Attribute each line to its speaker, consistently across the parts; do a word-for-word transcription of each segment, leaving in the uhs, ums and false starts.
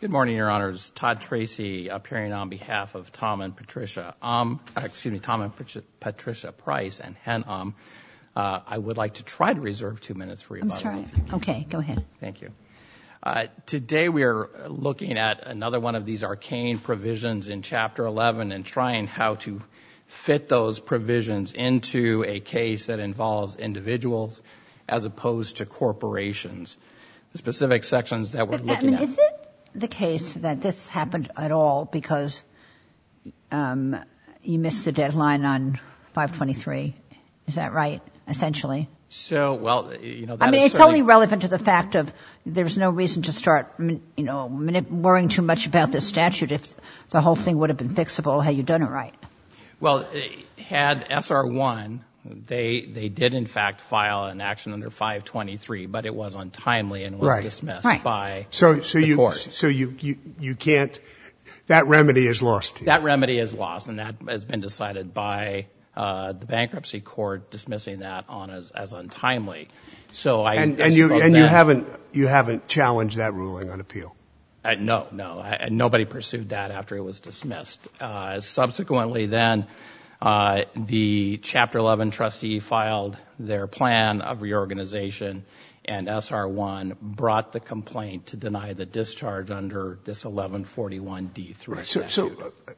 Speaker 1: Good morning, Your Honors. Todd Tracy, appearing on behalf of Tom and Patricia, um, excuse me, Tom and Patricia Price and Hen Um. Uh, I would like to try to reserve two minutes for rebuttal.
Speaker 2: I'm sorry. Okay, go ahead.
Speaker 1: Thank you. Uh, today we are looking at another one of these arcane provisions in Chapter eleven and trying how to fit those provisions into a case that involves individuals as opposed to corporations. The specific sections that we're looking
Speaker 2: I mean,
Speaker 1: at.
Speaker 2: Is it the case that this happened at all because um, you missed the deadline on five twenty-three? Is that right, essentially?
Speaker 1: So, well, you know, that
Speaker 2: I mean,
Speaker 1: is
Speaker 2: it's only relevant to the fact of there's no reason to start, you know, worrying too much about this statute if the whole thing would have been fixable had you done it right.
Speaker 1: Well, had S R one, they they did in fact file an action under five twenty-three, but it was untimely and was
Speaker 3: right.
Speaker 1: dismissed
Speaker 2: right.
Speaker 1: by
Speaker 3: so, so
Speaker 1: the
Speaker 3: you,
Speaker 1: court.
Speaker 3: So you, you, you can't, that remedy is lost.
Speaker 1: That remedy is lost, and that has been decided by uh, the bankruptcy court dismissing that on as, as untimely. So I
Speaker 3: and,
Speaker 1: I
Speaker 3: and you and
Speaker 1: then,
Speaker 3: you haven't you haven't challenged that ruling on appeal.
Speaker 1: Uh, no, no, I, nobody pursued that after it was dismissed. Uh, subsequently, then. Uh, the Chapter eleven trustee filed their plan of reorganization, and S R one brought the complaint to deny the discharge under this eleven forty-one D three
Speaker 3: Right. So,
Speaker 1: statute.
Speaker 3: so uh,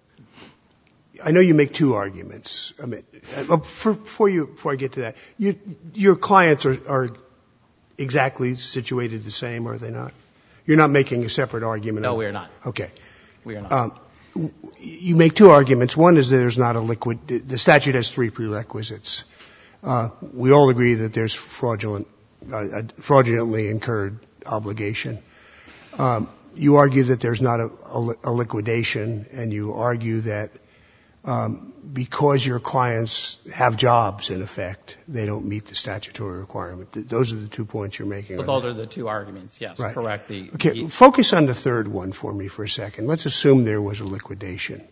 Speaker 3: I know you make two arguments. I mean, uh, for, before you before I get to that, you, your clients are, are exactly situated the same, are they not? You're not making a separate argument.
Speaker 1: No,
Speaker 3: on,
Speaker 1: we are not.
Speaker 3: Okay.
Speaker 1: We are not.
Speaker 3: Um, You make two arguments. One is that there's not a liquid, the statute has three prerequisites. Uh, we all agree that there's fraudulent, uh, fraudulently incurred obligation. Um, you argue that there's not a, a, a liquidation, and you argue that um, because your clients have jobs, in effect, they don't meet the statutory requirement. Those are the two points you're making.
Speaker 1: Well, those are the two arguments, yes,
Speaker 3: right.
Speaker 1: correct. The,
Speaker 3: okay,
Speaker 1: the,
Speaker 3: focus on the third one for me for a second. Let's assume there was a liquidation.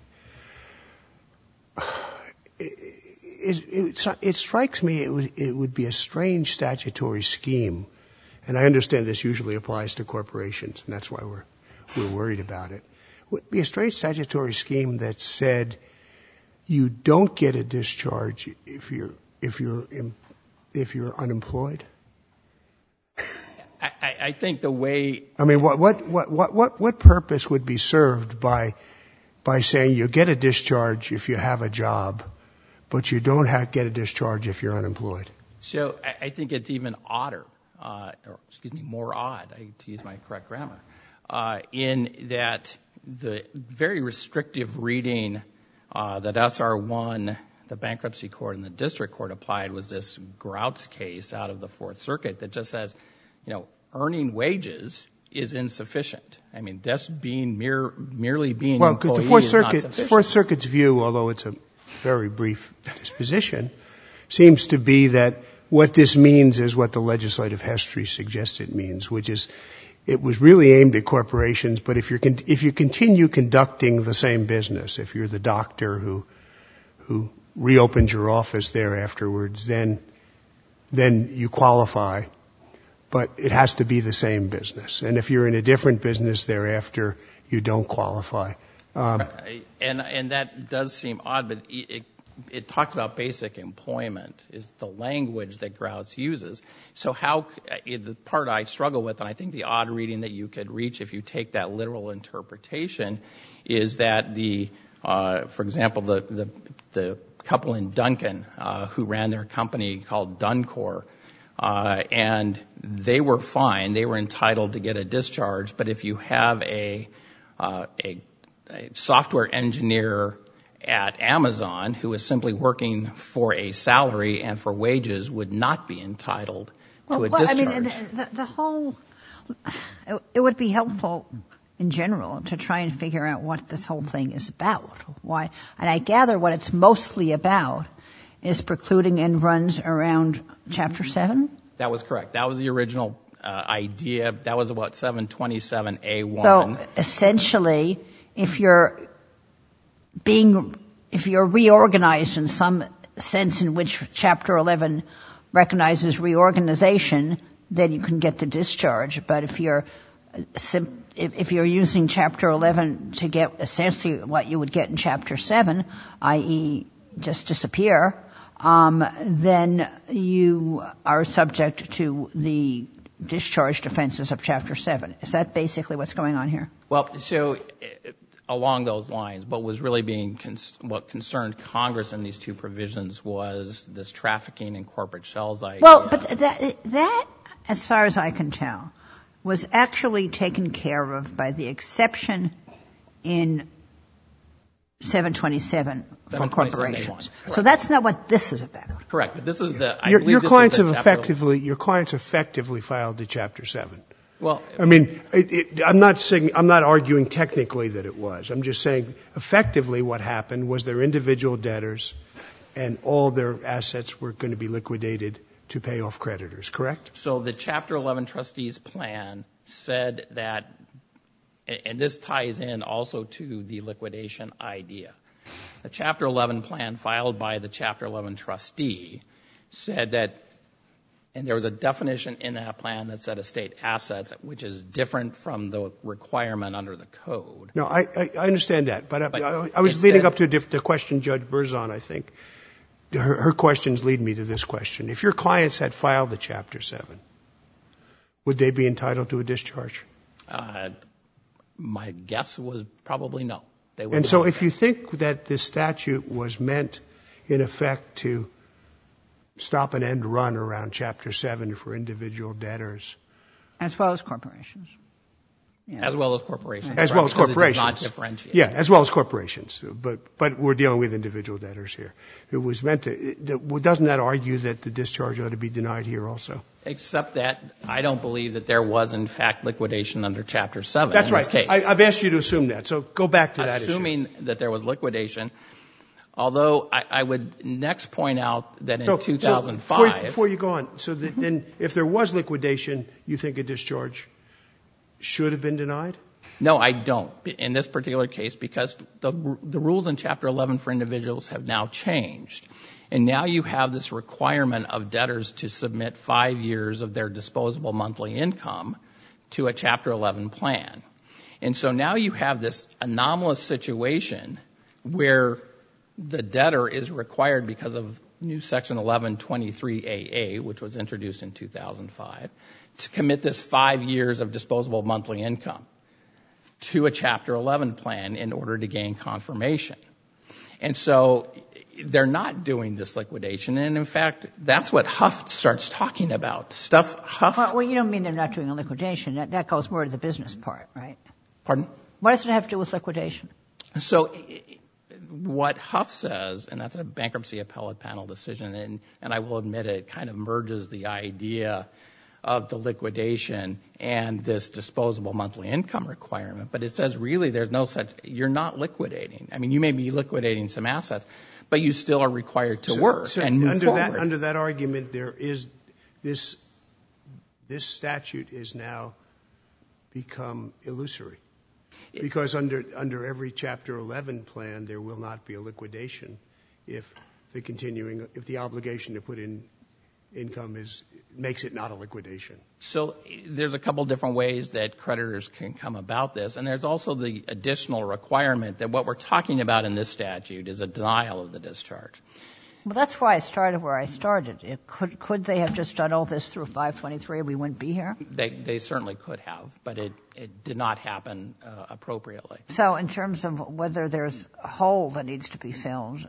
Speaker 3: It, it, it strikes me it would, it would be a strange statutory scheme, and I understand this usually applies to corporations, and that's why we're, we're worried about it. It would be a strange statutory scheme that said you don't get a discharge if you're, if you're, if you're unemployed.
Speaker 1: I, I think the way...
Speaker 3: I mean, what, what, what, what, what purpose would be served by, by saying you get a discharge if you have a job, but you don't have, get a discharge if you're unemployed?
Speaker 1: So I, I think it's even odder, uh, or excuse me, more odd, I, to use my correct grammar, uh, in that the very restrictive reading uh, that S R one, the bankruptcy court and the district court applied was this Grouts case out of the Fourth Circuit that just says, you know, earning wages is insufficient. I mean, just being mere, merely being
Speaker 3: well,
Speaker 1: employee
Speaker 3: the Fourth
Speaker 1: is
Speaker 3: Circuit,
Speaker 1: not sufficient.
Speaker 3: Fourth Circuit's view, although it's a very brief disposition, seems to be that what this means is what the legislative history suggests it means, which is it was really aimed at corporations, but if you're con- if you continue conducting the same business, if you're the doctor who who reopens your office there afterwards, then then you qualify. But it has to be the same business. And if you're in a different business thereafter, you don't qualify. Um,
Speaker 1: and and that does seem odd, but it, it, it talks about basic employment is the language that Grouts uses. So how the part I struggle with, and I think the odd reading that you could reach if you take that literal interpretation, is that the, uh, for example, the the, the couple in Duncan uh, who ran their company called Duncor. Uh, and they were fine. They were entitled to get a discharge. But if you have a, uh, a, a software engineer at Amazon who is simply working for a salary and for wages would not be entitled
Speaker 2: well,
Speaker 1: to a
Speaker 2: well,
Speaker 1: discharge.
Speaker 2: I mean, the, the whole, it would be helpful in general to try and figure out what this whole thing is about. Why? And I gather what it's mostly about is precluding end runs around Chapter seven?
Speaker 1: That was correct. That was the original uh, idea. That was about seven twenty-seven A one.
Speaker 2: So essentially, if you're being, if you're reorganized in some sense in which Chapter eleven recognizes reorganization, then you can get the discharge. But if you're sim- if, if you're using Chapter eleven to get essentially what you would get in Chapter seven, that is just disappear, um, then you are subject to the discharge defenses of Chapter seven. Is that basically what's going on here?
Speaker 1: Well, so uh, along those lines, what was really being, cons- what concerned Congress in these two provisions was this trafficking in corporate shells idea.
Speaker 2: Well, but that, that, as far as I can tell, was actually taken care of by the exception in seven twenty-seven for corporations. So that's not what this is about.
Speaker 1: Correct. But this is the, I
Speaker 3: your,
Speaker 1: believe
Speaker 3: your
Speaker 1: this
Speaker 3: clients
Speaker 1: is the
Speaker 3: have
Speaker 1: chapter
Speaker 3: effectively, your clients effectively filed the Chapter seven.
Speaker 1: Well,
Speaker 3: I mean, it, it, I'm not saying, I'm not arguing technically that it was. I'm just saying effectively what happened was their individual debtors and all their assets were going to be liquidated to pay off creditors, correct?
Speaker 1: So the Chapter eleven trustees plan said that, and this ties in also to the liquidation idea. The Chapter eleven plan filed by the Chapter eleven trustee said that, and there was a definition in that plan that said estate assets, which is different from the requirement under the code.
Speaker 3: No, I, I, I understand that, but,
Speaker 1: But
Speaker 3: I, I was
Speaker 1: it
Speaker 3: leading
Speaker 1: said-
Speaker 3: up to a diff, the question Judge Berzon, I think. Her, her questions lead me to this question. If your clients had filed the Chapter seven, would they be entitled to a discharge?
Speaker 1: Uh, my guess was probably no. They would
Speaker 3: And so
Speaker 1: not.
Speaker 3: if you think that this statute was meant, in effect, to stop an end run around Chapter seven for individual debtors,
Speaker 2: As well as corporations. Yeah.
Speaker 1: As well as corporations.
Speaker 3: as well as
Speaker 1: because it does
Speaker 3: corporations.
Speaker 1: not differentiate.
Speaker 3: Yeah, as well as corporations. But, but we're dealing with individual debtors here. It was meant to, it, doesn't that argue that the discharge ought to be denied here also?
Speaker 1: Except that I don't believe that there was, in fact, liquidation under Chapter seven
Speaker 3: That's
Speaker 1: in
Speaker 3: right.
Speaker 1: this case.
Speaker 3: I, I've asked you to assume that. So go back to that issue.
Speaker 1: Assuming that there was liquidation, although I, I would next point out that in
Speaker 3: So-
Speaker 1: two thousand five...
Speaker 3: So before, you, before you go on, so that then if there was liquidation, you think a discharge should have been denied?
Speaker 1: No, I don't in this particular case because the, the rules in Chapter eleven for individuals have now changed. And now you have this requirement of debtors to submit five years of their disposable monthly income to a Chapter eleven plan. And so now you have this anomalous situation where the debtor is required because of new Section eleven twenty-three A A, which was introduced in two thousand five, to commit this five years of disposable monthly income to a Chapter eleven plan in order to gain confirmation. And so they're not doing this liquidation. And in fact, that's what Huff starts talking about. Stuff Huff...
Speaker 2: Well, well, you don't mean they're not doing a liquidation. That, that goes more to the business part, right?
Speaker 1: Pardon?
Speaker 2: What does it have to do with liquidation?
Speaker 1: So what Huff says, and that's a bankruptcy appellate panel decision, and, and I will admit it kind of merges the idea of the liquidation and this disposable monthly income requirement. But it says really there's no such, you're not liquidating. I mean, you may be liquidating some assets, but you still are required to
Speaker 3: So-
Speaker 1: work
Speaker 3: so
Speaker 1: and move
Speaker 3: under
Speaker 1: forward.
Speaker 3: That, under that argument, there is this, this statute is now become illusory. Because under, under every Chapter eleven plan, there will not be a liquidation if the continuing, if the obligation to put in income is, makes it not a liquidation.
Speaker 1: So there's a couple different ways that creditors can come about this. And there's also the additional requirement that what we're talking about in this statute is a denial of the discharge.
Speaker 2: Well, that's why I started where I started. It could, could they have just done all this through five twenty-three and we wouldn't be here?
Speaker 1: They, they certainly could have, but it, it did not happen uh, appropriately.
Speaker 2: So in terms of whether there's a hole that needs to be filled,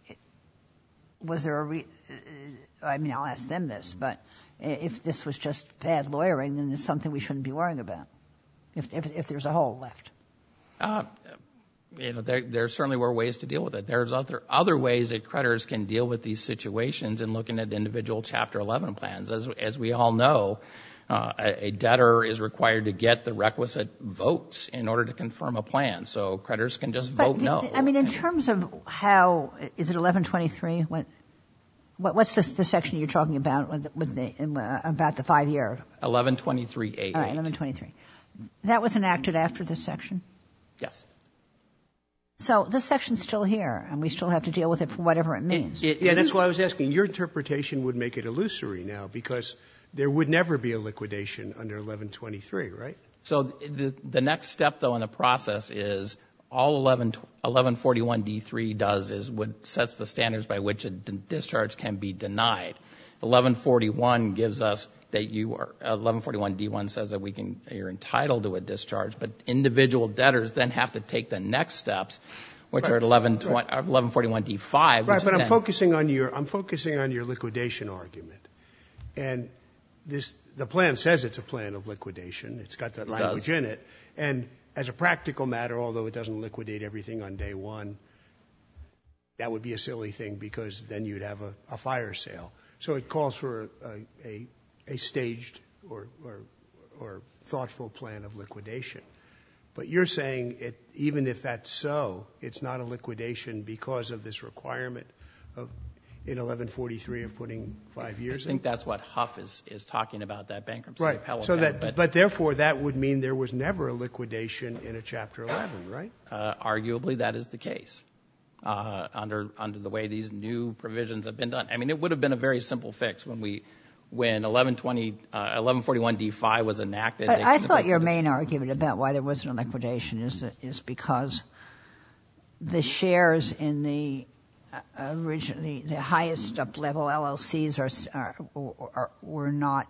Speaker 2: was there a re- I mean, I'll ask them this, but if this was just bad lawyering, then it's something we shouldn't be worrying about, if, if, if there's a hole left.
Speaker 1: Uh, you know, there, there certainly were ways to deal with it. There's other, other ways that creditors can deal with these situations in looking at individual Chapter eleven plans. As, as we all know, uh, a, a debtor is required to get the requisite votes in order to confirm a plan. So creditors can just
Speaker 2: But
Speaker 1: vote no.
Speaker 2: I mean, in terms of how, is it eleven twenty-three? What, what, what's the, the section you're talking about with, with the, uh, about the five year?
Speaker 1: eleven twenty-three A eight.
Speaker 2: All right, eleven twenty-three. That was enacted after this section?
Speaker 1: Yes.
Speaker 2: So this section's still here, and we still have to deal with it for whatever it means.
Speaker 1: It,
Speaker 3: Yeah,
Speaker 1: it
Speaker 3: that's
Speaker 1: is-
Speaker 3: why I was asking. Your interpretation would make it illusory now because there would never be a liquidation under eleven twenty-three, right?
Speaker 1: So the, the next step, though, in the process is all eleven forty-one D three does is what sets the standards by which a d- discharge can be denied. eleven forty-one gives us that you are, eleven forty-one D one says that we can, you're entitled to a discharge, but individual debtors then have to take the next steps, which
Speaker 3: right.
Speaker 1: are at eleven forty-one D five.
Speaker 3: Right, but I'm focusing on your, I'm focusing on your liquidation argument. And this, the plan says it's a plan of liquidation. It's got that language in it. And as a practical matter, although it doesn't liquidate everything on day one, that would be a silly thing because then you'd have a, a fire sale. So it calls for a, a, a staged or, or, or thoughtful plan of liquidation. But you're saying it, even if that's so, it's not a liquidation because of this requirement of in eleven forty-three of putting five years in?
Speaker 1: I think that's what Huff is, is talking about, that bankruptcy
Speaker 3: right.
Speaker 1: appellate.
Speaker 3: So that,
Speaker 1: but,
Speaker 3: but therefore that would mean there was never a liquidation in a Chapter eleven, right?
Speaker 1: Uh, arguably that is the case. Uh, under under the way these new provisions have been done. I mean, it would have been a very simple fix when we when eleven twenty, uh, eleven forty-one D five was enacted.
Speaker 2: But I thought your main argument about why there wasn't a liquidation is is because the shares in the uh, originally the highest up level L L Cs are, are, are were not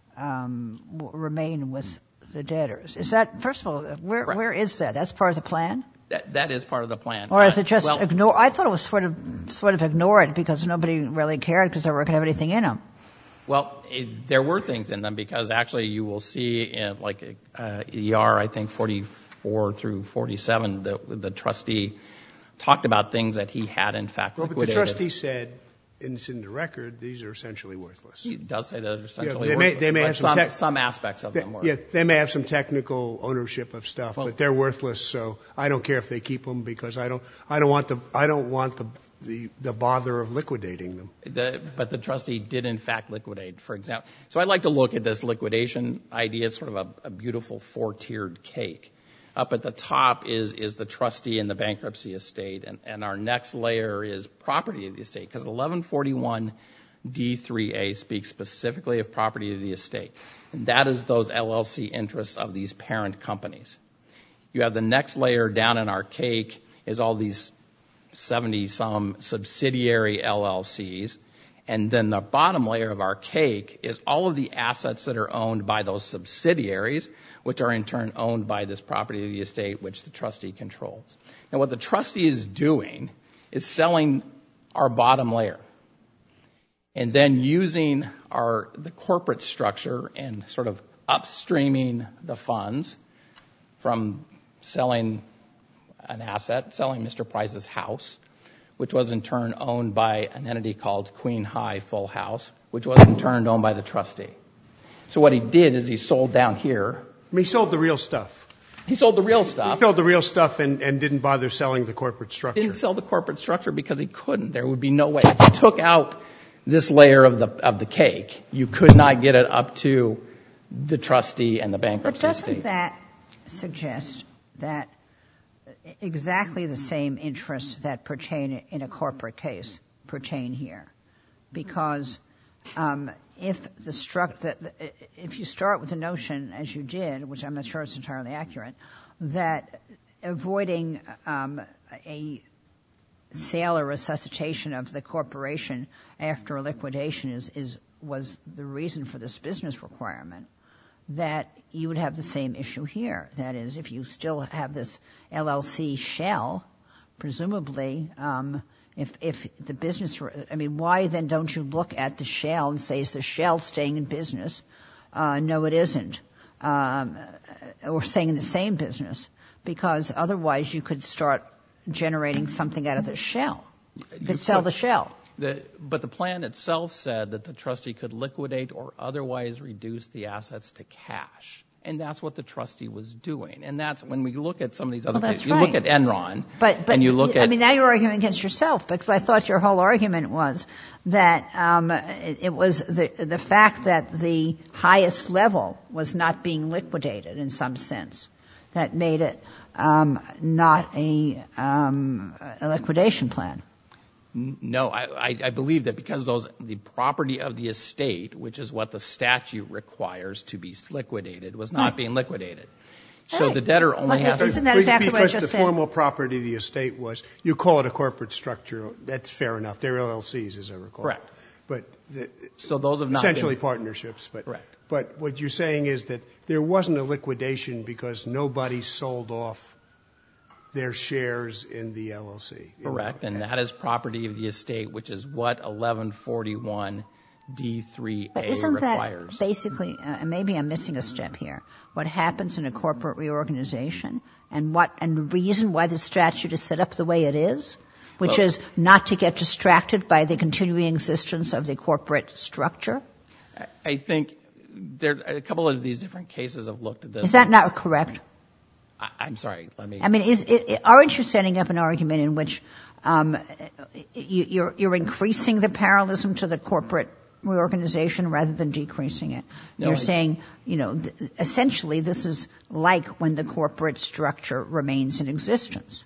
Speaker 2: um, remain with the debtors. Is that, first of all, where
Speaker 1: right.
Speaker 2: where is that? That's part of the plan?
Speaker 1: That, that is part of the plan.
Speaker 2: Or is it just
Speaker 1: uh, well,
Speaker 2: ignore? I thought it was sort of sort of ignored because nobody really cared because they weren't going to have anything in them.
Speaker 1: Well, it, there were things in them because actually you will see in like uh, E R, I think forty-four through forty-seven, the, the trustee talked about things that he had in fact
Speaker 3: well,
Speaker 1: liquidated.
Speaker 3: But the trustee said, and it's in the record, these are essentially worthless.
Speaker 1: He does say that they're essentially
Speaker 3: yeah, they
Speaker 1: worthless.
Speaker 3: May, they may have some,
Speaker 1: some,
Speaker 3: tech,
Speaker 1: some aspects of
Speaker 3: they,
Speaker 1: them were.
Speaker 3: Yeah, they may have some technical ownership of stuff,
Speaker 1: well,
Speaker 3: but they're worthless. So I don't care if they keep them because I don't. I don't want the. I don't want the the, the bother of liquidating them.
Speaker 1: The, but the trustee did in fact liquidate, for example. So I'd like to look at this liquidation idea as sort of a, a beautiful four-tiered cake. Up at the top is, is the trustee and the bankruptcy estate, and, and our next layer is property of the estate, because eleven forty-one D three A speaks specifically of property of the estate, and that is those L L C interests of these parent companies. You have the next layer down in our cake is all these seventy-some subsidiary L L Cs, and then the bottom layer of our cake is all of the assets that are owned by those subsidiaries, which are in turn owned by this property of the estate, which the trustee controls. Now, what the trustee is doing is selling our bottom layer and then using our the corporate structure and sort of upstreaming the funds from selling an asset, selling Mister Price's house, which was in turn owned by an entity called Queen High Full House, which was in turn owned by the trustee. So what he did is he sold down here.
Speaker 3: I mean, he sold the real stuff.
Speaker 1: He sold the real stuff.
Speaker 3: He sold the real stuff and, and didn't bother selling the corporate structure.
Speaker 1: Didn't sell the corporate structure because he couldn't. There would be no way. If you took out this layer of the of the cake, you could not get it up to the trustee and the bankruptcy
Speaker 2: But doesn't
Speaker 1: estate.
Speaker 2: that suggest that exactly the same interests that pertain in a corporate case pertain here? Because um, if the struct that if you start with the notion, as you did, which I'm not sure it's entirely accurate, that avoiding um, a sale or resuscitation of the corporation after a liquidation is, is was the reason for this business requirement, that you would have the same issue here. That is, if you still have this L L C shell, presumably, um, if if the business, I mean, why then don't you look at the shell and say, is the shell staying in business? Uh, no, it isn't. Um, or staying in the same business, because otherwise you could start generating something out of the shell. You could sell the shell.
Speaker 1: The, but the plan itself said that the trustee could liquidate or otherwise reduce the assets to cash. And that's what the trustee was doing. And that's when we look at some of these other
Speaker 2: well,
Speaker 1: cases. You
Speaker 2: right.
Speaker 1: look at Enron,
Speaker 2: but, but,
Speaker 1: and you look
Speaker 2: I
Speaker 1: at...
Speaker 2: I mean, now you're arguing against yourself, because I thought your whole argument was that um, it, it was the, the fact that the highest level was not being liquidated in some sense that made it um, not a, um, a liquidation plan.
Speaker 1: No, I, I, I believe that because those the property of the estate, which is what the statute requires to be liquidated, was not
Speaker 2: right.
Speaker 1: being liquidated. So
Speaker 2: right.
Speaker 1: the debtor only
Speaker 2: but
Speaker 1: has
Speaker 2: isn't
Speaker 1: to...
Speaker 2: that exactly
Speaker 3: because
Speaker 2: what I just
Speaker 3: the
Speaker 2: said?
Speaker 3: formal property of the estate was, you call it a corporate structure, that's fair enough. They're L L Cs, as I recall.
Speaker 1: Correct.
Speaker 3: But the,
Speaker 1: So those have not
Speaker 3: essentially
Speaker 1: been...
Speaker 3: partnerships. But,
Speaker 1: Correct.
Speaker 3: But what you're saying is that there wasn't a liquidation because nobody sold off their shares in the L L C.
Speaker 1: Correct, and that is property of the estate, which is what eleven forty-one D three A
Speaker 2: But isn't
Speaker 1: requires.
Speaker 2: that basically, uh, and maybe I'm missing a step here, what happens in a corporate reorganization and what and the reason why the statute is set up the way it is, which
Speaker 1: well,
Speaker 2: is not to get distracted by the continuing existence of the corporate structure?
Speaker 1: I think there a couple of these different cases have looked at this.
Speaker 2: Is that not correct?
Speaker 1: I, I'm sorry, let me...
Speaker 2: I mean, is it, aren't you setting up an argument in which um, you, you're, you're increasing the parallelism to the corporate reorganization rather than decreasing it?
Speaker 1: No,
Speaker 2: you're
Speaker 1: I,
Speaker 2: saying, you know, th- essentially this is like when the corporate structure remains in existence.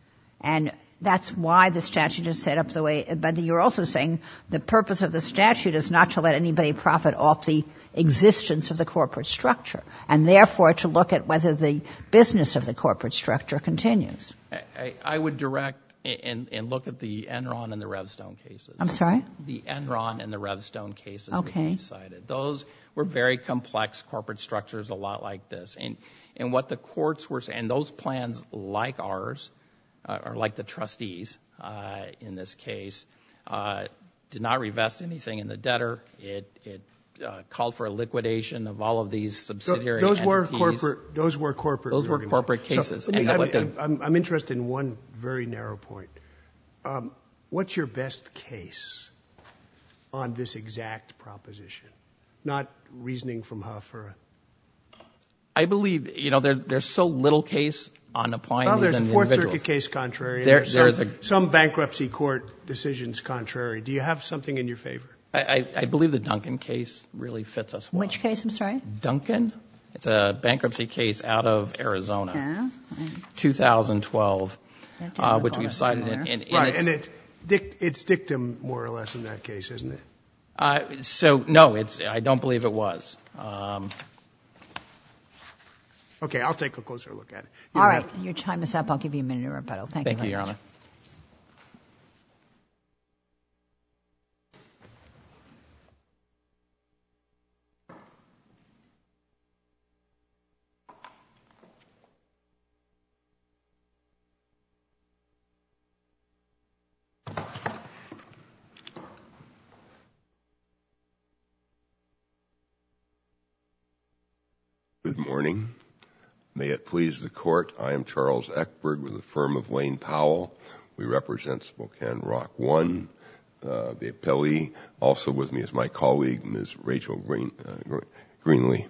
Speaker 2: And that's why the statute is set up the way, but you're also saying the purpose of the statute is not to let anybody profit off the existence of the corporate structure, and therefore to look at whether the business of the corporate structure continues.
Speaker 1: I, I would direct and, and look at the Enron and the Revstone cases.
Speaker 2: I'm sorry?
Speaker 1: The Enron and the Revstone cases
Speaker 2: Okay.
Speaker 1: which you cited. Those were very complex corporate structures, a lot like this. And, and what the courts were saying, those plans like ours, uh, or like the trustees uh, in this case, uh, did not revest anything in the debtor. It, it uh, called for a liquidation of all of these subsidiary
Speaker 3: those
Speaker 1: entities.
Speaker 3: were corporate. Those were corporate.
Speaker 1: Those were corporate cases.
Speaker 3: So, let me,
Speaker 1: and
Speaker 3: I
Speaker 1: what
Speaker 3: mean,
Speaker 1: they,
Speaker 3: I'm, I'm interested in one very narrow point. Um, what's your best case on this exact proposition? Not reasoning from Huff or.
Speaker 1: I believe, you know, there, there's so little case on applying
Speaker 3: Well,
Speaker 1: these
Speaker 3: there's a
Speaker 1: individuals.
Speaker 3: Fourth Circuit case contrary. And
Speaker 1: There,
Speaker 3: there's
Speaker 1: there's
Speaker 3: some,
Speaker 1: a,
Speaker 3: some bankruptcy court decisions contrary. Do you have something in your favor?
Speaker 1: I, I, I believe the Duncan case really fits us well.
Speaker 2: Which case, I'm sorry?
Speaker 1: Duncan? It's a bankruptcy case out of Arizona,
Speaker 2: Yeah.
Speaker 1: two thousand twelve, uh, which we've cited.
Speaker 2: familiar.
Speaker 1: In, in, in
Speaker 3: Right,
Speaker 1: its,
Speaker 3: and it, dic, it's dictum more or less in that case, isn't it?
Speaker 1: uh, so, no, it's, I don't believe it was. Um,
Speaker 3: Okay, I'll take a closer look at it.
Speaker 2: All
Speaker 3: You don't
Speaker 2: right,
Speaker 3: have to-
Speaker 2: your time is up. I'll give you a minute of rebuttal. Thank,
Speaker 1: thank
Speaker 2: you
Speaker 1: you,
Speaker 2: very
Speaker 1: Your
Speaker 2: much.
Speaker 1: Honor.
Speaker 4: Good morning. May it please the Court, I am Charles Eckberg with the firm of Lane Powell. We represent Spokane Rock One, uh, the appellee. Also with me is my colleague, Miz Rachel Green, uh, Greenlee.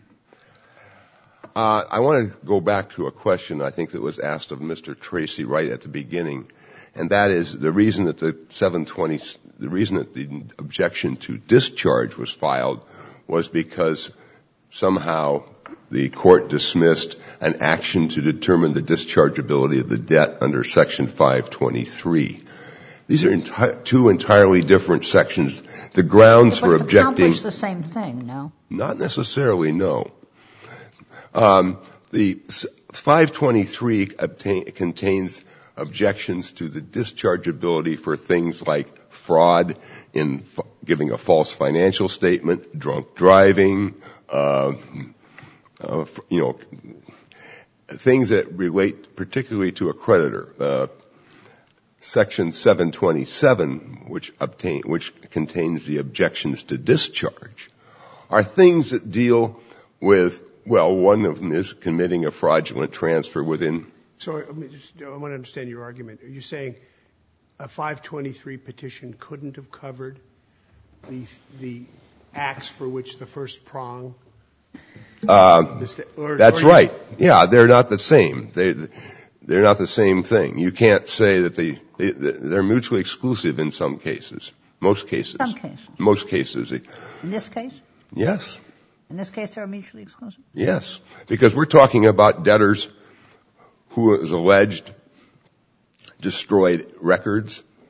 Speaker 4: Uh, I want to go back to a question I think that was asked of Mister Tracy right at the beginning, and that is the reason that the seven twenty, the reason that the objection to discharge was filed was because somehow the court dismissed an action to determine the dischargeability of the debt under Section five twenty-three. These are enti- two entirely different sections. The grounds for objecting...
Speaker 2: But accomplish the same thing, no?
Speaker 4: Not necessarily, no. Um, the five twenty-three obtain, contains objections to the dischargeability for things like fraud in f- giving a false financial statement, drunk driving, uh, uh, you know, things that relate particularly to a creditor. Uh, Section seven twenty-seven, which obtain, which contains the objections to discharge, are things that deal with, well, one of them is committing a fraudulent transfer within.
Speaker 3: So I, mean, just, I want to understand your argument. Are you saying a five twenty-three petition couldn't have covered the the acts for which the first prong?
Speaker 4: Uh,
Speaker 3: or,
Speaker 4: that's
Speaker 3: or
Speaker 4: right. Yeah, they're not the same. They, they're not the same thing. You can't say that they, they they're mutually exclusive in some cases. Most cases.
Speaker 2: Some cases.
Speaker 4: Most cases.
Speaker 2: In this case?
Speaker 4: Yes.
Speaker 2: In this case, they're mutually exclusive?
Speaker 4: Yes. Because we're talking about debtors who is alleged destroyed records,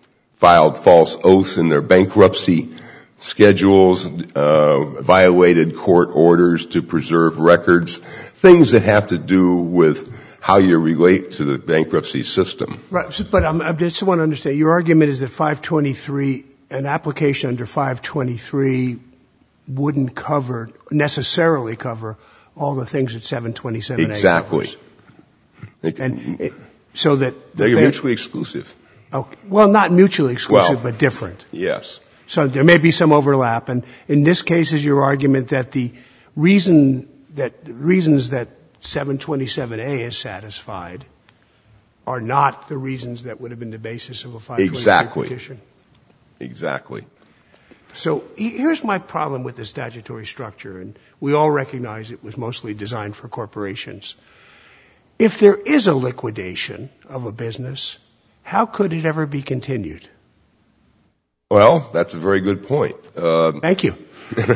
Speaker 4: filed false oaths in their bankruptcy schedules, uh, violated court orders to preserve records, things that have to do with how you relate to the bankruptcy system.
Speaker 3: Right, but I'm, I just want to understand. Your argument is that five twenty-three, an application under five twenty-three wouldn't cover, necessarily cover, all the things that seven twenty-seven A
Speaker 4: exactly.
Speaker 3: covers. And it, so that the
Speaker 4: they're
Speaker 3: fair,
Speaker 4: mutually exclusive.
Speaker 3: Okay, well, not mutually exclusive,
Speaker 4: well,
Speaker 3: but different.
Speaker 4: Yes.
Speaker 3: So there may be some overlap, and in this case, is your argument that the reason that the reasons that seven twenty-seven A is satisfied are not the reasons that would have been the basis of a five twenty-three
Speaker 4: exactly.
Speaker 3: petition?
Speaker 4: Exactly.
Speaker 3: So here's my problem with the statutory structure, and we all recognize it was mostly designed for corporations. If there is a liquidation of a business, how could it ever be continued?
Speaker 4: Well, that's a very good point. Uh,
Speaker 3: Thank you.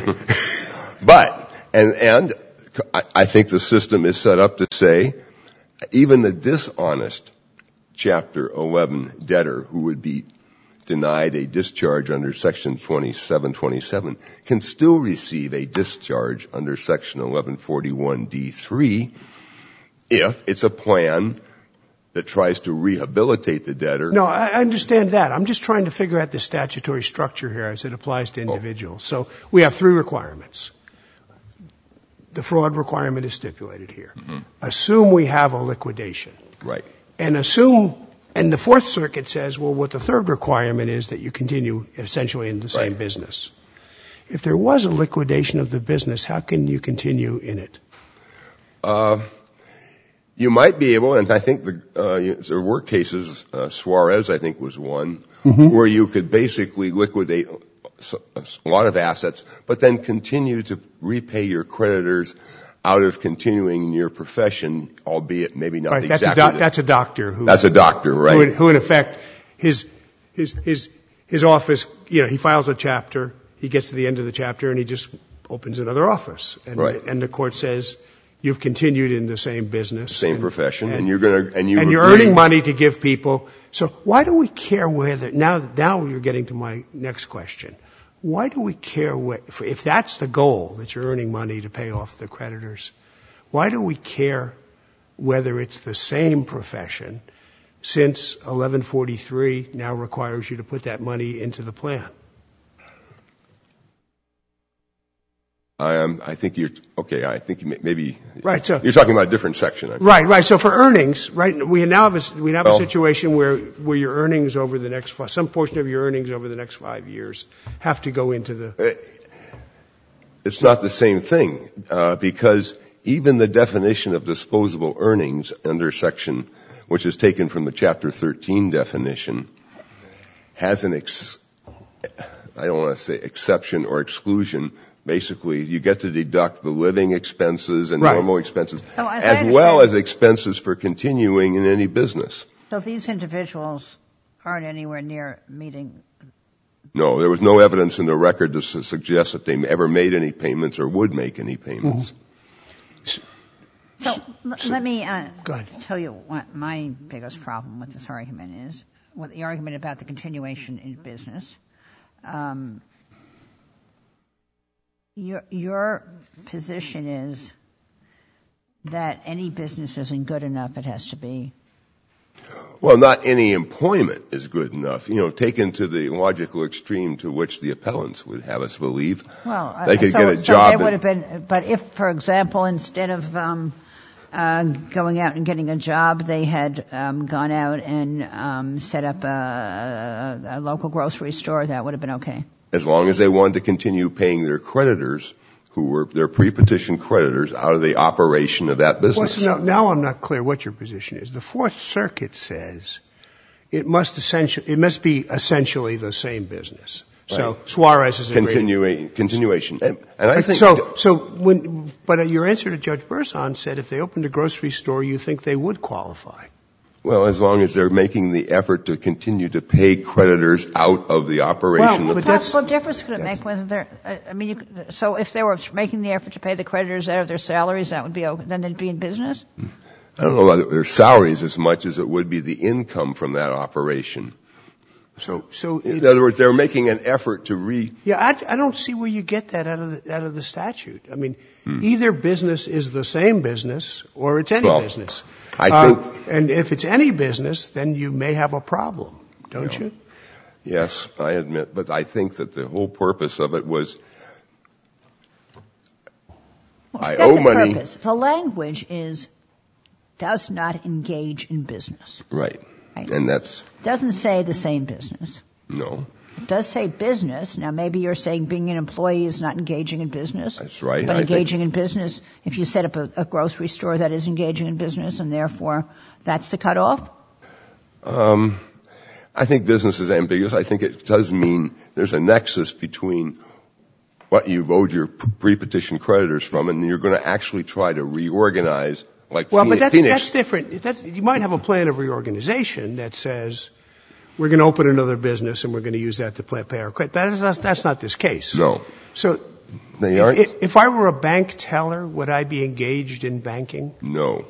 Speaker 4: But, and, and I think the system is set up to say even the dishonest Chapter eleven debtor who would be denied a discharge under Section twenty-seven twenty-seven can still receive a discharge under Section eleven forty-one D three if it's a plan that tries to rehabilitate the debtor.
Speaker 3: No, I understand that. I'm just trying to figure out the statutory structure here as it applies to individuals. Oh. So we have three requirements. The fraud requirement is stipulated here. Mm-hmm. Assume we have a liquidation.
Speaker 4: Right.
Speaker 3: And assume, and the Fourth Circuit says, well, what the third requirement is that you continue essentially in the same
Speaker 4: right.
Speaker 3: business. If there was a liquidation of the business, how can you continue in it?
Speaker 4: Uh, You might be able, and I think the, uh, there were cases, uh, Suarez I think was one, mm-hmm. where you could basically liquidate a lot of assets, but then continue to repay your creditors out of continuing in your profession, albeit maybe not
Speaker 3: right,
Speaker 4: exactly.
Speaker 3: That's a, do- that's a doctor who.
Speaker 4: That's a doctor, right?
Speaker 3: Who in, who in effect, his his his his office, you know, he files a chapter, he gets to the end of the chapter, and he just opens another office, and
Speaker 4: right.
Speaker 3: and the court says, you've continued in the same business.
Speaker 4: Same
Speaker 3: and,
Speaker 4: profession, and,
Speaker 3: and
Speaker 4: you're going to, and you
Speaker 3: And you're
Speaker 4: agree.
Speaker 3: earning money to give people. So why do we care whether, now, now you're getting to my next question. Why do we care where, if that's the goal, that you're earning money to pay off the creditors, why do we care whether it's the same profession since eleven forty-three now requires you to put that money into the plan?
Speaker 4: I, um, I think you're, okay, I think you may, maybe,
Speaker 3: right, so,
Speaker 4: you're talking about a different section. I
Speaker 3: right, right. So for earnings, right, we now have a, we now have
Speaker 4: well,
Speaker 3: a situation where, where your earnings over the next, some portion of your earnings over the next five years have to go into the.
Speaker 4: It's not the same thing, uh, because even the definition of disposable earnings under section, which is taken from the Chapter thirteen definition, has an ex, I don't want to say exception or exclusion. Basically, you get to deduct the living expenses and
Speaker 3: right.
Speaker 4: normal expenses,
Speaker 2: so as,
Speaker 4: as well as expenses for continuing in any business.
Speaker 2: So these individuals aren't anywhere near meeting.
Speaker 4: No, there was no evidence in the record to su- suggest that they ever made any payments or would make any payments.
Speaker 2: Mm-hmm. So l- let me uh,
Speaker 3: Go ahead.
Speaker 2: tell you what my biggest problem with this argument is, with the argument about the continuation in business. Um, Your, your position is that any business isn't good enough, it has to be.
Speaker 4: Well, not any employment is good enough. You know, taken to the logical extreme to which the appellants would have us believe.
Speaker 2: Well,
Speaker 4: they could
Speaker 2: so,
Speaker 4: get a
Speaker 2: so
Speaker 4: job.
Speaker 2: They would have been, but if, for example, instead of um, uh, going out and getting a job, they had um, gone out and um, set up a, a, a local grocery store, that would have been okay.
Speaker 4: As long as they wanted to continue paying their creditors, who were their pre-petition creditors, out of the operation of that business.
Speaker 3: Well, so now, now I'm not clear what your position is. The Fourth Circuit says it must essentially, it must be essentially the same business. Right. So Suarez is a
Speaker 4: Continuing, continuation. And, and I think
Speaker 3: so. So when, but your answer to Judge Berzon said if they opened a grocery store, you think they would qualify.
Speaker 4: Well, as long as they're making the effort to continue to pay creditors out of the operation.
Speaker 3: Well,
Speaker 4: of
Speaker 3: but that's,
Speaker 2: what difference could it make whether they're, I mean, you, so if they were making the effort to pay the creditors out of their salaries, that would be, then they'd be in business?
Speaker 4: I don't know about their salaries as much as it would be the income from that operation.
Speaker 3: So, so
Speaker 4: in other words, they're making an effort to re.
Speaker 3: Yeah, I, I don't see where you get that out of the, out of the statute. I mean, hmm. either business is the same business or it's any
Speaker 4: well,
Speaker 3: business.
Speaker 4: I
Speaker 3: uh,
Speaker 4: think,
Speaker 3: and if it's any business, then you may have a problem, don't you? Know,
Speaker 4: you? Yes, I admit, but I think that the whole purpose of it was
Speaker 2: well,
Speaker 4: I owe
Speaker 2: the
Speaker 4: money.
Speaker 2: Purpose. The language is does not engage in business.
Speaker 4: Right.
Speaker 2: Right.
Speaker 4: And that's
Speaker 2: doesn't say the same business.
Speaker 4: No.
Speaker 2: It does say business. Now, maybe you're saying being an employee is not engaging in business.
Speaker 4: That's right.
Speaker 2: But
Speaker 4: I
Speaker 2: engaging
Speaker 4: think,
Speaker 2: in business, if you set up a, a grocery store, that is engaging in business, and therefore that's the cutoff?
Speaker 4: Um, I think business is ambiguous. I think it does mean there's a nexus between what you've owed your pre-petition creditors from, and you're going to actually try to reorganize. Like
Speaker 3: well,
Speaker 4: Phoenix.
Speaker 3: but that's, that's different. That's, you might have a plan of reorganization that says we're going to open another business and we're going to use that to pay our credit. That is, that's not this case.
Speaker 4: No.
Speaker 3: So
Speaker 4: they aren't.
Speaker 3: If, if I were a bank teller, would I be engaged in banking?
Speaker 4: No.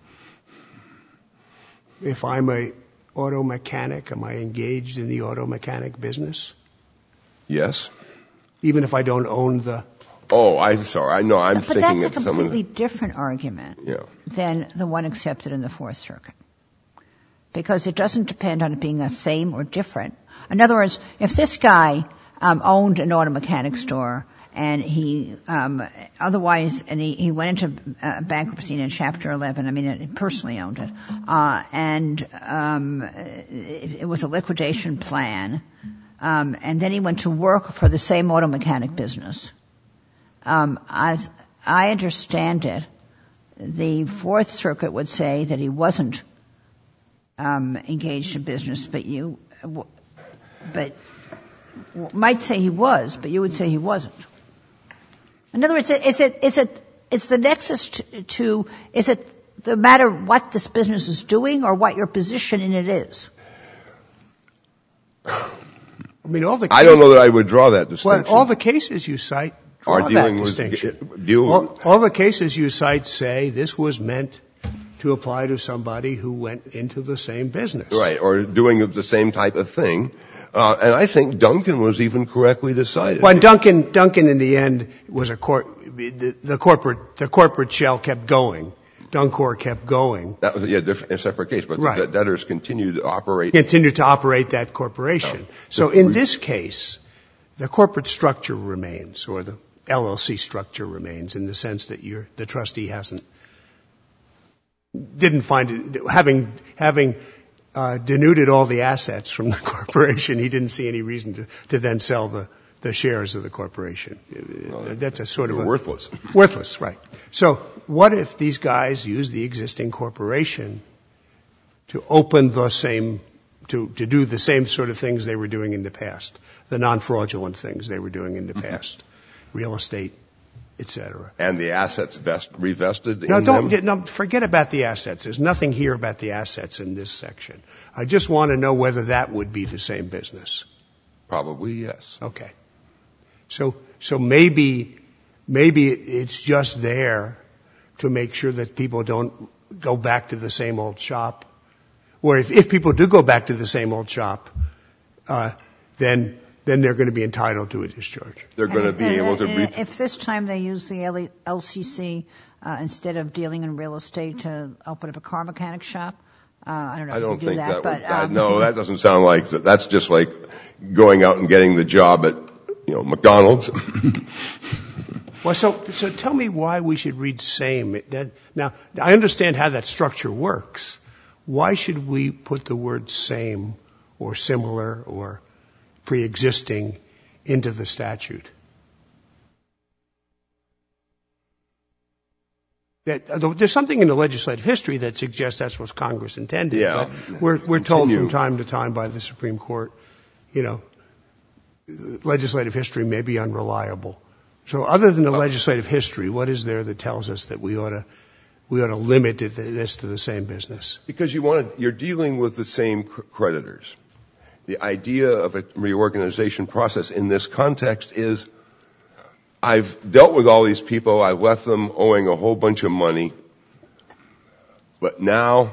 Speaker 3: If I'm a auto mechanic, am I engaged in the auto mechanic business?
Speaker 4: Yes.
Speaker 3: Even if I don't own the...
Speaker 4: Oh, I'm sorry. I know. I'm
Speaker 2: but
Speaker 4: thinking
Speaker 2: that's a
Speaker 4: it's someone.
Speaker 2: completely different argument
Speaker 4: yeah.
Speaker 2: than the one accepted in the Fourth Circuit, because it doesn't depend on it being the same or different. In other words, if this guy um, owned an auto mechanic store and he um, otherwise and he, he went into uh, bankruptcy in Chapter eleven, I mean, he personally owned it, uh, and um, it, it was a liquidation plan, um, and then he went to work for the same auto mechanic business. Um, as I understand it, the Fourth Circuit would say that he wasn't um, engaged in business, but you, but might say he was, but you would say he wasn't. In other words, is it is it it's the nexus to, to is it the matter what this business is doing or what your position in it is?
Speaker 3: I mean, all the cases,
Speaker 4: I don't know that I would draw that distinction.
Speaker 3: Well, all the cases you cite.
Speaker 4: Are dealing
Speaker 3: that
Speaker 4: with
Speaker 3: distinction.
Speaker 4: Deal
Speaker 3: all, all the cases you cite say this was meant to apply to somebody who went into the same business,
Speaker 4: right? Or doing the same type of thing. Uh, and I think Duncan was even correctly decided.
Speaker 3: Well, Duncan, Duncan, in the end, was a cor- the, the corporate the corporate shell kept going. Duncor kept going.
Speaker 4: That was yeah, different, a separate case, but
Speaker 3: right.
Speaker 4: the debtors continued to operate.
Speaker 3: Continued to operate that corporation. Oh. So in this case, the corporate structure remains, or the L L C structure remains, in the sense that you're, the trustee hasn't, didn't find it, having, having, uh, denuded all the assets from the corporation, he didn't see any reason to, to then sell the, the shares of the corporation. Well, That's a sort of a,
Speaker 4: worthless.
Speaker 3: Worthless, right. So what if these guys use the existing corporation to open the same, to, to do the same sort of things they were doing in the past, the non-fraudulent things they were doing in the past? Real estate, et cetera.
Speaker 4: And the assets vest, revested
Speaker 3: no,
Speaker 4: in
Speaker 3: don't,
Speaker 4: them?
Speaker 3: No, forget about the assets. There's nothing here about the assets in this section. I just want to know whether that would be the same business.
Speaker 4: Probably, yes.
Speaker 3: Okay. So, so maybe, maybe it's just there to make sure that people don't go back to the same old shop. Or if, if people do go back to the same old shop, uh, then then they're going to be entitled to a discharge.
Speaker 4: They're going to be
Speaker 2: and,
Speaker 4: able to...
Speaker 2: And
Speaker 4: re-
Speaker 2: if this time they use the L C C uh, instead of dealing in real estate to open up a car mechanic shop, uh, I don't know
Speaker 4: I
Speaker 2: if
Speaker 4: don't
Speaker 2: you do
Speaker 4: think
Speaker 2: that,
Speaker 4: that,
Speaker 2: but...
Speaker 4: would, that
Speaker 2: um,
Speaker 4: no, that doesn't sound like that. That's just like going out and getting the job at, you know, McDonald's.
Speaker 3: Well, so, so tell me why we should read same. That, now, I understand how that structure works. Why should we put the word same or similar or pre-existing into the statute? That, there's something in the legislative history that suggests that's what Congress intended.
Speaker 4: Yeah.
Speaker 3: But we're, we're told from time to time by the Supreme Court, you know, legislative history may be unreliable. So other than the legislative history, what is there that tells us that we ought to we ought to limit this to the same business?
Speaker 4: Because you want to, you're dealing with the same creditors. The idea of a reorganization process in this context is I've dealt with all these people, I've left them owing a whole bunch of money, but now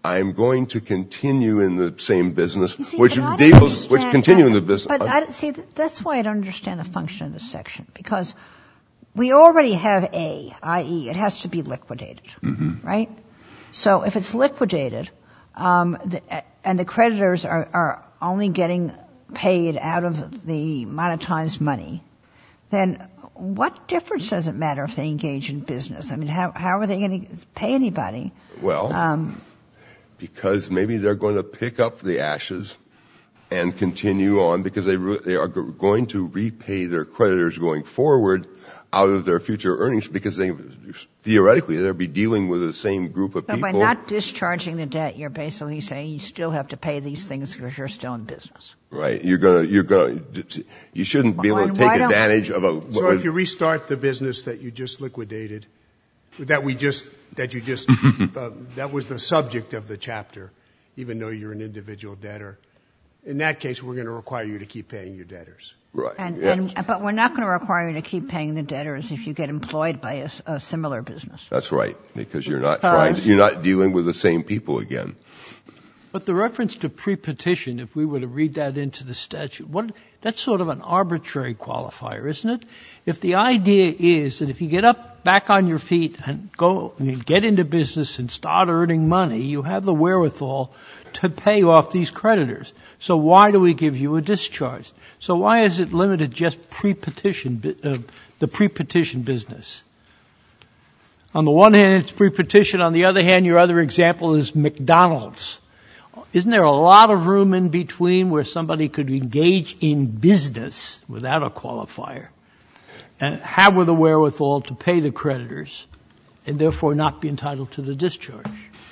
Speaker 4: I'm going to continue in the same business,
Speaker 2: see,
Speaker 4: which
Speaker 2: but I don't
Speaker 4: deals, which
Speaker 2: understand-
Speaker 4: continue
Speaker 2: I-
Speaker 4: in the business.
Speaker 2: But I, see, that's why I don't understand the function of this section, because we already have A, that is it has to be liquidated,
Speaker 4: Mm-hmm.
Speaker 2: right? So if it's liquidated, um, the, and the creditors are, are only getting paid out of the monetized money, then what difference does it matter if they engage in business? I mean, how, how are they going to pay anybody?
Speaker 4: Well,
Speaker 2: Um,
Speaker 4: because maybe they're going to pick up the ashes and continue on because they, re- they are go- going to repay their creditors going forward out of their future earnings because they theoretically they'll be dealing with the same group of
Speaker 2: So
Speaker 4: people.
Speaker 2: by not discharging the debt, you're basically saying you still have to pay these things because you're still in business.
Speaker 4: Right. You're going to, you're going to, you shouldn't be able
Speaker 2: And
Speaker 4: to take
Speaker 2: why don't-
Speaker 4: advantage of a,
Speaker 3: So if you restart the business that you just liquidated, that we just, that you just, uh, that was the subject of the chapter, even though you're an individual debtor. In that case, we're going to require you to keep paying your debtors.
Speaker 4: right.
Speaker 2: And,
Speaker 4: yes.
Speaker 2: and, but we're not going to require you to keep paying the debtors if you get employed by a, a similar business.
Speaker 4: That's right. Because you're not
Speaker 2: Because-
Speaker 4: trying, to, you're not dealing with the same people again.
Speaker 5: But the reference to pre-petition, if we were to read that into the statute, what, that's sort of an arbitrary qualifier, isn't it? If the idea is that if you get up back on your feet and go and get into business and start earning money, you have the wherewithal to pay off these creditors. So why do we give you a discharge? So why is it limited just pre-petition, uh, the pre-petition business? On the one hand, it's pre-petition. On the other hand, your other example is McDonald's. Isn't there a lot of room in between where somebody could engage in business without a qualifier and have the wherewithal to pay the creditors and therefore not be entitled to the discharge?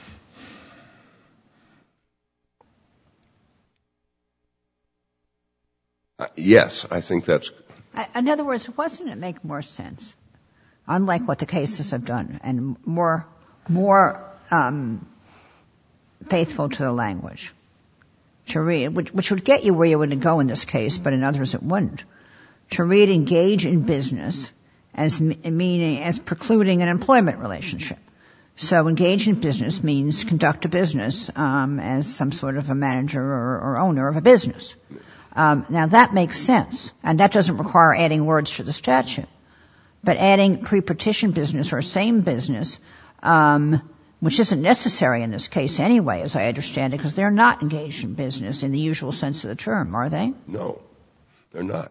Speaker 4: Uh, yes, I think that's,
Speaker 2: I, in other words, doesn't it make more sense, unlike what the cases have done, and more, more um, faithful to the language, to read, which, which would get you where you would go in this case, but in others it wouldn't. To read engage in business as meaning as precluding an employment relationship. So engage in business means conduct a business um, as some sort of a manager or, or owner of a business. Um, now that makes sense, and that doesn't require adding words to the statute. But adding pre-petition business or same business, um, which isn't necessary in this case anyway, as I understand it, because they're not engaged in business in the usual sense of the term, are they?
Speaker 4: no, they're not.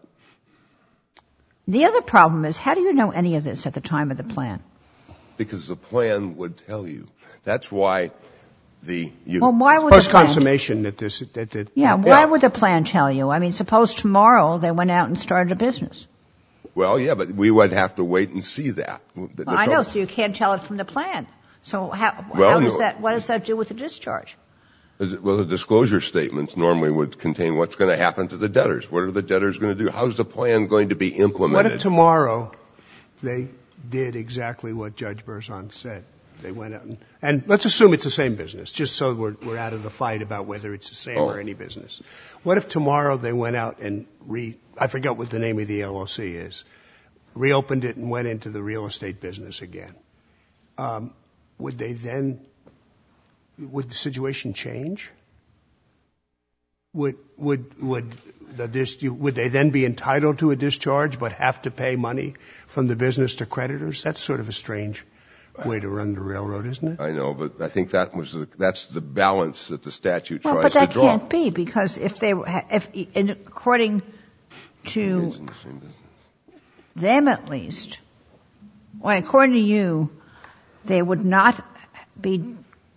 Speaker 2: The other problem is, how do you know any of this at the time of the plan?
Speaker 4: Because the plan would tell you. That's why the, you,
Speaker 2: Well, why would the
Speaker 3: Post
Speaker 2: plan?
Speaker 3: consummation that this, that the.
Speaker 2: Yeah, why would the plan tell you? I mean, suppose tomorrow they went out and started a business.
Speaker 4: well, yeah, but we would have to wait and see that. The- the
Speaker 2: Well, I know,
Speaker 4: trouble-
Speaker 2: so you can't tell it from the plan. So how,
Speaker 4: Well,
Speaker 2: how does
Speaker 4: no.
Speaker 2: that? What does that do with the discharge?
Speaker 4: Well, the disclosure statements normally would contain what's going to happen to the debtors. What are the debtors going to do? How's the plan going to be implemented?
Speaker 3: What if tomorrow they did exactly what Judge Berzon said? They went out and, and let's assume it's the same business, just so we're, we're out of the fight about whether it's the same
Speaker 4: Oh.
Speaker 3: or any business. What if tomorrow they went out and re, I forget what the name of the L L C is, reopened it and went into the real estate business again? Um, would they then, would the situation change? Would, would, would the dis, would they then be entitled to a discharge but have to pay money from the business to creditors? That's sort of a strange way to run the railroad, isn't it?
Speaker 4: I know, but I think that was the, that's the balance that the statute
Speaker 2: Well,
Speaker 4: tries
Speaker 2: but
Speaker 4: to
Speaker 2: that
Speaker 4: draw.
Speaker 2: can't be, because if they were, if in, according to
Speaker 4: Engaged in the same business.
Speaker 2: them at least, well, according to you, they would not be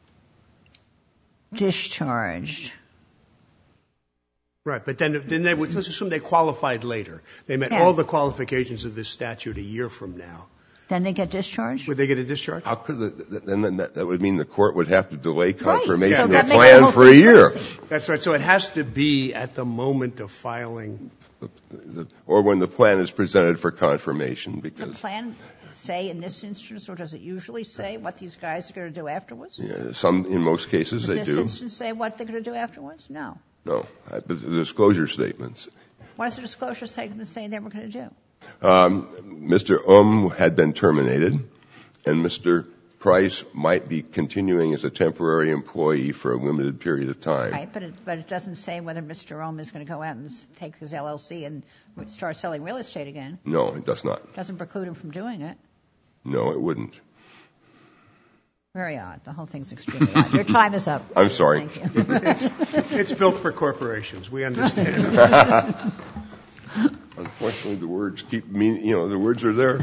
Speaker 2: discharged.
Speaker 3: Right, but then, then they would, let's assume they qualified later. They met
Speaker 2: Yeah.
Speaker 3: all the qualifications of this statute a year from now.
Speaker 2: Then they get discharged?
Speaker 3: Would they get a discharge?
Speaker 4: How could the, then then that, that would mean the court would have to delay
Speaker 2: Yeah,
Speaker 4: confirmation
Speaker 2: so
Speaker 4: of
Speaker 2: that
Speaker 4: the
Speaker 2: makes the
Speaker 4: plan
Speaker 2: whole
Speaker 4: for a
Speaker 2: thing
Speaker 4: year.
Speaker 2: crazy.
Speaker 3: That's right. So it has to be at the moment of filing.
Speaker 4: The- Or when the plan is presented for confirmation,
Speaker 2: Does the
Speaker 4: because
Speaker 2: plan say in this instance, or does it usually say what these guys are going to do afterwards?
Speaker 4: yeah, some, in most cases,
Speaker 2: Does
Speaker 4: they
Speaker 2: this
Speaker 4: do.
Speaker 2: instance say what they're going to do afterwards? No.
Speaker 4: No, I- but the disclosure statements.
Speaker 2: What does the disclosure statement say they were going to do?
Speaker 4: Um, Mister Um had been terminated, and Mister Price might be continuing as a temporary employee for a limited period of time.
Speaker 2: Right, but it, but it doesn't say whether Mister Rome is going to go out and take his L L C and start selling real estate again.
Speaker 4: No, it does not.
Speaker 2: Doesn't preclude him from doing it.
Speaker 4: No, it wouldn't.
Speaker 2: Very odd. The whole thing's extremely odd. Your time is up.
Speaker 4: I'm sorry.
Speaker 2: Thank you.
Speaker 3: It's, it's built for corporations. We understand.
Speaker 4: Unfortunately, the words keep mean. You know, the words are there.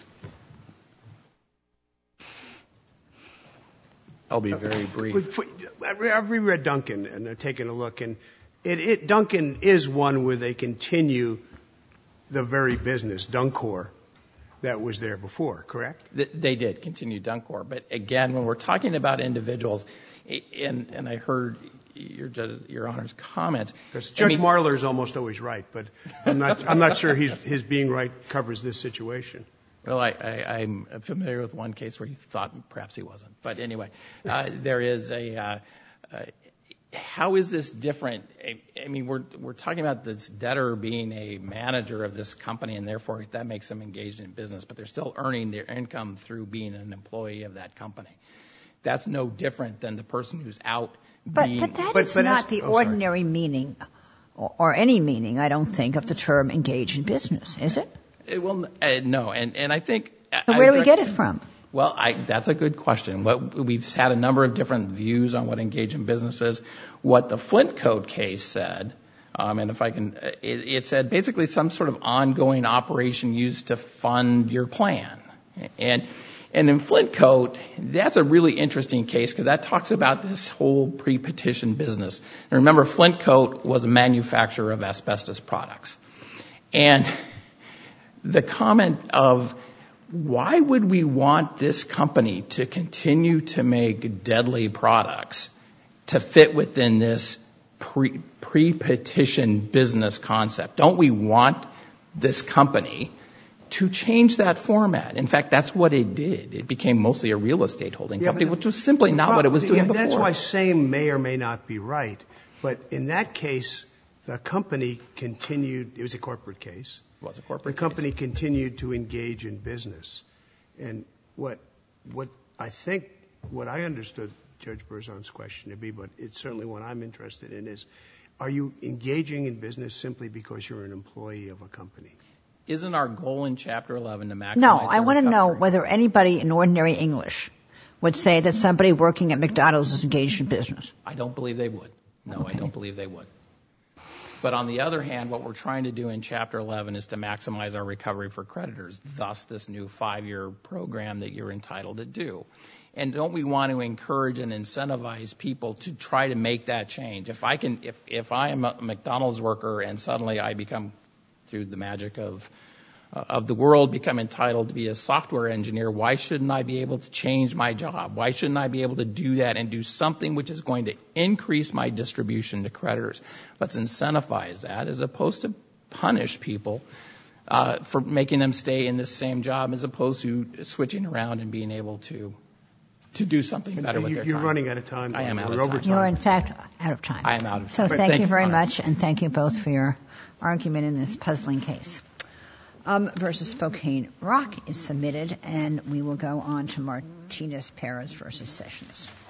Speaker 1: I'll be very brief.
Speaker 3: I've reread Duncan and I've taken a look, and it, it, Duncan is one where they continue the very business, Duncor, that was there before, correct?
Speaker 1: They did continue Duncor. But again, when we're talking about individuals, and, and I heard your, your Honor's comments.
Speaker 3: Because Judge I mean, Marler is almost always right, but I'm not, I'm not sure he's, his being right covers this situation.
Speaker 1: Well, I, I, I'm familiar with one case where he thought perhaps he wasn't. But anyway, uh, there is a, uh, uh, how is this different? I, I mean, we're, we're talking about this debtor being a manager of this company, and therefore that makes them engaged in business, but they're still earning their income through being an employee of that company. That's no different than the person who's out
Speaker 2: but,
Speaker 1: being...
Speaker 2: But that
Speaker 3: but,
Speaker 2: is
Speaker 3: but
Speaker 2: not the
Speaker 3: oh,
Speaker 2: ordinary
Speaker 3: sorry.
Speaker 2: meaning, or, or any meaning, I don't think, of the term engage in business, is it?
Speaker 1: It will, uh, no, and, and I think...
Speaker 2: So where do we get it from?
Speaker 1: Well, I, that's a good question. What, we've had a number of different views on what engage in business is. What the Flint Code case said, um, and if I can, it, it said basically some sort of ongoing operation used to fund your plan. And, and in Flint Code, that's a really interesting case because that talks about this whole pre-petition business. And remember, Flint Code was a manufacturer of asbestos products. And the comment of why would we want this company to continue to make deadly products to fit within this pre, pre-petition business concept? Don't we want this company to change that format? In fact, that's what it did. It became mostly a real estate holding
Speaker 3: yeah,
Speaker 1: company,
Speaker 3: the,
Speaker 1: which was simply not
Speaker 3: well,
Speaker 1: what it was doing
Speaker 3: yeah,
Speaker 1: before.
Speaker 3: That's why same may or may not be right. But in that case, the company continued, it was a corporate case.
Speaker 1: It was a corporate
Speaker 3: The company
Speaker 1: case.
Speaker 3: continued to engage in business. And what, what I think, what I understood Judge Berzon's question to be, but it's certainly what I'm interested in, is are you engaging in business simply because you're an employee of a company?
Speaker 1: Isn't our goal in Chapter eleven to maximize
Speaker 2: No, I want to know
Speaker 1: recovery?
Speaker 2: whether anybody in ordinary English would say that somebody working at McDonald's is engaged in business.
Speaker 1: I don't believe they would. No,
Speaker 2: Okay.
Speaker 1: I don't believe they would. But on the other hand, what we're trying to do in Chapter eleven is to maximize our recovery for creditors, thus this new five-year program that you're entitled to do. And don't we want to encourage and incentivize people to try to make that change? If I can, if, if I am a McDonald's worker and suddenly I become, through the magic of uh, of the world, become entitled to be a software engineer, why shouldn't I be able to change my job? Why shouldn't I be able to do that and do something which is going to increase my distribution to creditors? Let's incentivize that as opposed to punish people uh, for making them stay in this same job as opposed to switching around and being able to to do something better with
Speaker 3: you,
Speaker 1: their
Speaker 3: you're
Speaker 1: time.
Speaker 3: You're running out of time.
Speaker 1: I am out
Speaker 3: We're
Speaker 1: of
Speaker 3: over
Speaker 1: time.
Speaker 2: You're, in fact, out of time.
Speaker 1: I am out of
Speaker 2: So
Speaker 1: time.
Speaker 2: thank,
Speaker 1: Thank
Speaker 2: you very
Speaker 1: you, Honor.
Speaker 2: much, and thank you both for your argument in this puzzling case. Um, versus Spokane Rock is submitted, and we will go on to Martinez Perez versus Sessions.